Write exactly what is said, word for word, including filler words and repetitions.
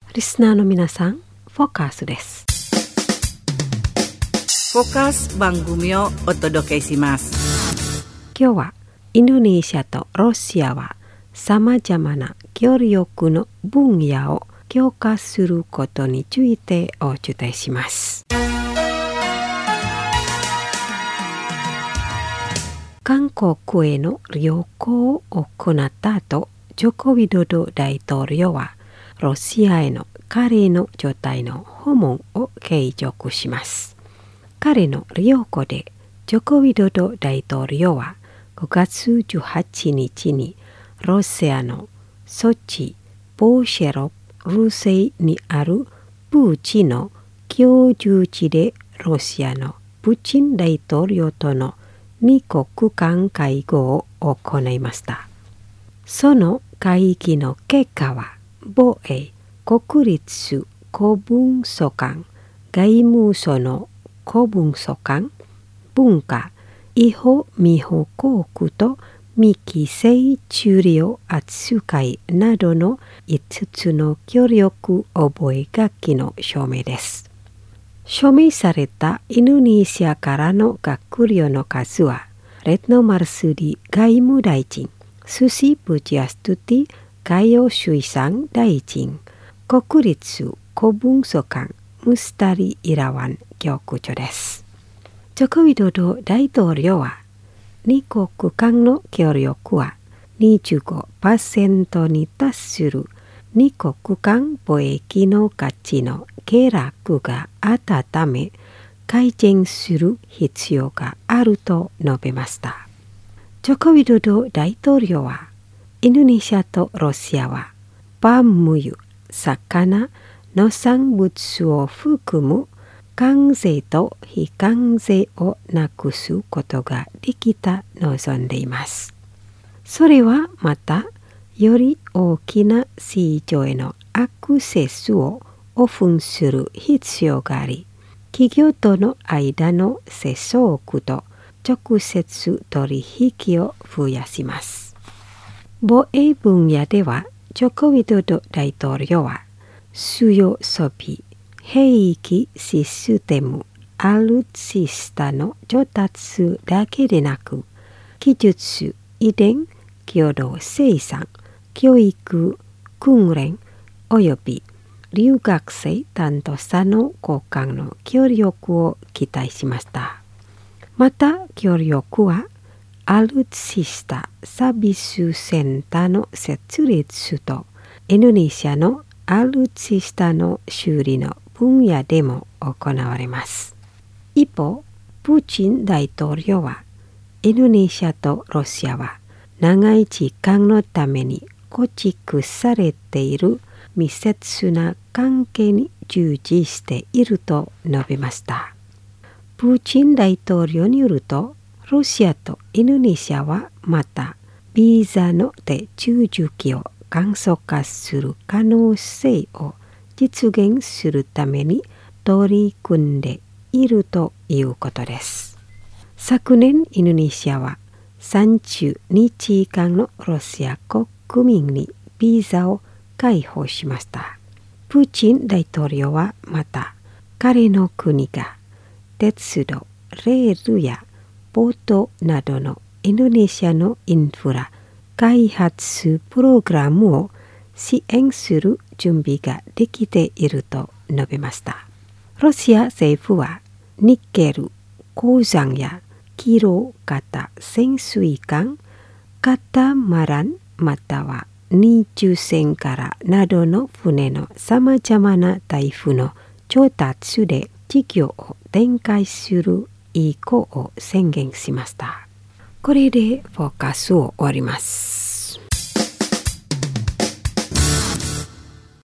リスナーの皆さん、フォーカスです。 フォーカス番組をお届けします。 今日はインドネシアとロシアはさまざまな協力の分野を強化することについてお伝えします。韓国への旅行を行った後、ジョコ・ウィドド大統領はロシアへの彼の状態の訪問を継続します。彼の旅行でジョコ・ウィドド大統領はごがつじゅうはちにちにロシアのソチ・ボーシェロルセにあるプーチンの居住地でロシアのプーチン大統領との二国間会合を行いました。その会議の結果は、防衛、国立公文書館、外務省の公文書館、文化、違法未報告と未規制中量扱いなどのいつつの協力覚書の署名です。署名されたインドネシアからの閣僚の数は、レッノ・マルスディ外務大臣、スシ・プジャストゥティ海洋水産大臣、国立公文書館、ムスタリ・イラワン局長です。ジョコ・ウィドド大統領は、二国間の協力は にじゅうごパーセント に達する二国間貿易の価値の下落があったため、改善する必要があると述べました。ジョコ・ウィドド大統領は、インドネシアとロシアはパーム油、魚、農産物を含む関税と非関税をなくすことができた望んでいます。それはまた、より大きな市場へのアクセスをオープンする必要があり、企業との間の接触と直接取引を増やします。防衛分野では、ジョコ・ウィドド大統領は、主要装備、兵器システム、アルツィスタの調達だけでなく、技術、遺伝、共同生産、教育、訓練、および留学生担当者の交換の協力を期待しました。また、協力は、アルツィスタサービスセンターの設立と、インドネシアのアルツィスタの修理の分野でも行われます。一方、プーチン大統領は、インドネシアとロシアは長い時間のために構築されている密接な関係に従事していると述べました。プーチン大統領によると、ロシアとインドネシアはまたビザの手続きを簡素化する可能性を実現するために取り組んでいるということです。昨年、インドネシアはさんじゅうにちかんのロシア国民にビザを開放しました。プーチン大統領はまた、彼の国が鉄道、レールやポートなどのインドネシアのインフラ開発プログラムを支援する準備ができていると述べました。ロシア政府はニッケル、鉱山やキロ型潜水艦、カタマランまたは二重船からなどの船のさまざまなタイプの調達で事業を展開する意向を宣言しました。これでフォーカスを終わります。